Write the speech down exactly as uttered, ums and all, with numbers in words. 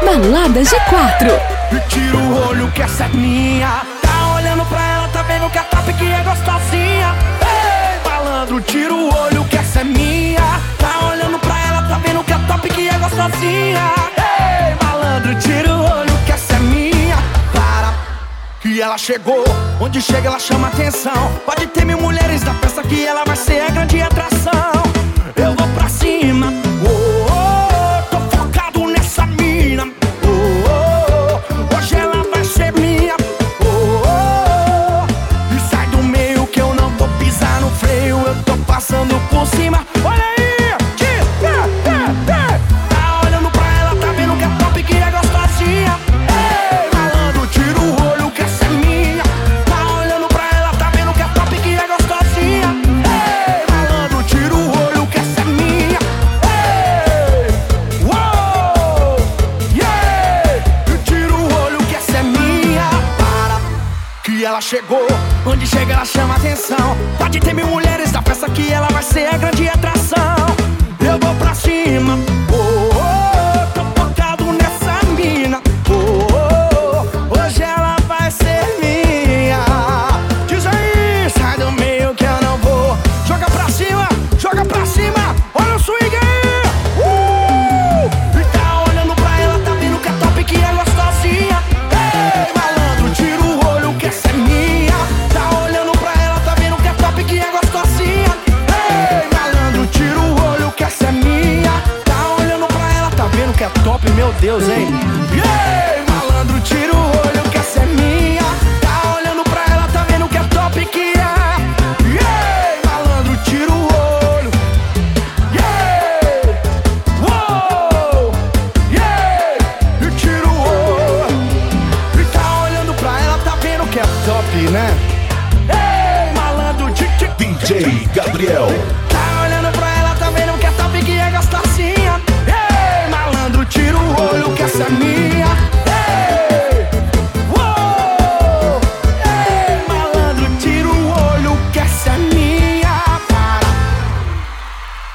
Balada G quatro. Tira o olho que essa é minha. Tá olhando pra ela, tá vendo que a top que é gostosinha. Ei, malandro, tira o olho que essa é minha. Tá olhando pra ela, tá vendo que a top que é gostosinha. Ei, malandro, tira o olho que essa é minha. Para, que ela chegou. Onde chega ela chama atenção. Pode ter mil mulheres na festa que ela vai ser a grande atração. Eu vou pra cima. Oh, oh, tô focado nessa mina. Oh, oh, hoje ela vai ser minha. Oh, oh, e sai do meio que eu não vou pisar no freio. Eu tô passando por cima. Olha aí, tira, é, é, é. Tá olhando pra ela, tá vendo que a top que é gostosinha. Ei, malandro, tira o olho que essa é minha. Tá olhando pra ela, tá vendo que a top que é gostosinha. Ei, malandro, tira o olho que essa é minha. Ei, uou, yeah, eu tiro o olho que essa é minha. Para, que ela chegou. Onde chega ela chama atenção. Pode ter mil mulheres na festa que ela vai ser a grande atração. Eu vou pra cima. Oh, oh, tô focado nessa mina. Oh, oh, hoje ela vai ser minha. Diz aí, sai do meio que eu não vou. Joga pra cima, joga pra cima. Olha o swing aí. Uh! E tá olhando pra ela, tá vendo que a top que é gostosinha. Ei, malandro, tira o olho que essa é minha. Tá olhando pra ela, tá vendo que a top que é gostosinha. Ei, malandro, tira o olho que essa é minha. Tá olhando pra ela, tá vendo que é top, meu Deus, hein? Ei, malandro, tira o olho que essa é minha. Tá olhando pra ela, tá vendo que é top que é. Ei, malandro, tira o olho. Yeah, uou, yeah, e tira o olho. E tá olhando pra ela, tá vendo que é top, né? Ei, malandro, tira. D J Gabriel.